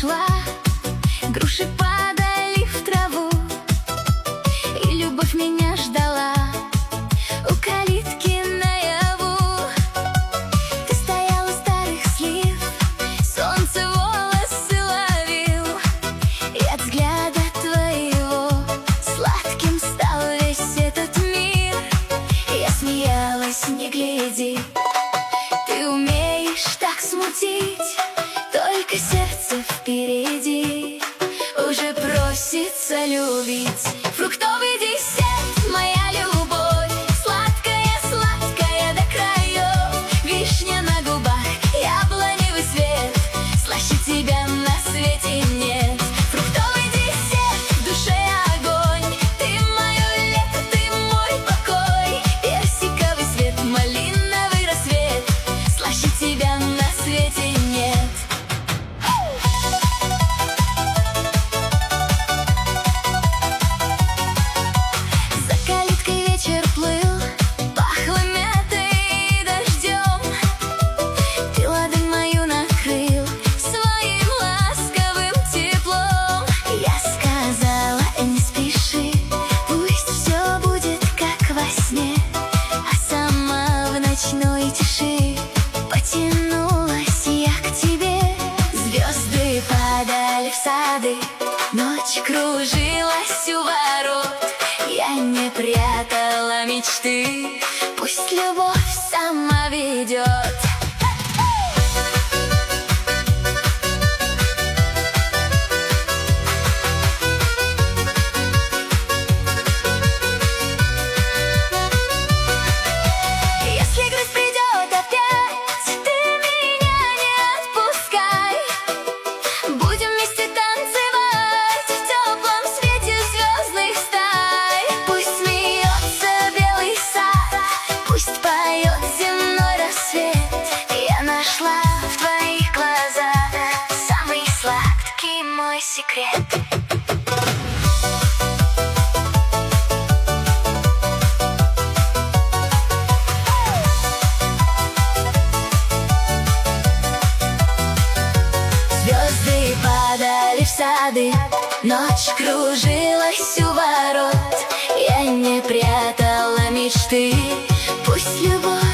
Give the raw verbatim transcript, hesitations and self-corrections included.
шла, груши падали в траву, и любовь меня ждала у калитки наяву. Ты стоял у старых слив, солнце волосы ловил, и от взгляда твоего сладким стал весь этот мир. Я смеялась, не гляди, ты умеешь так смутить, только сердце впереди уже просится любить. Фруктовый десерт, моя любовь, сладкая, сладкая до краев, вишня на губах, яблоневый свет, слаще тебя на свете нет. Фруктовый десерт, в душе огонь, ты мое лето, ты мой покой, персиковый свет, малиновый рассвет, слаще тебя на свете нет. Ночной тиши потянулась я к тебе. Звезды падали в сады, ночь кружилась у ворот. Я не прятала мечты, пусть любовь сама ведет. Мой секрет. Звезды падали в сады, ночь кружилась у ворот. Я не прятала мечты, пусть любовь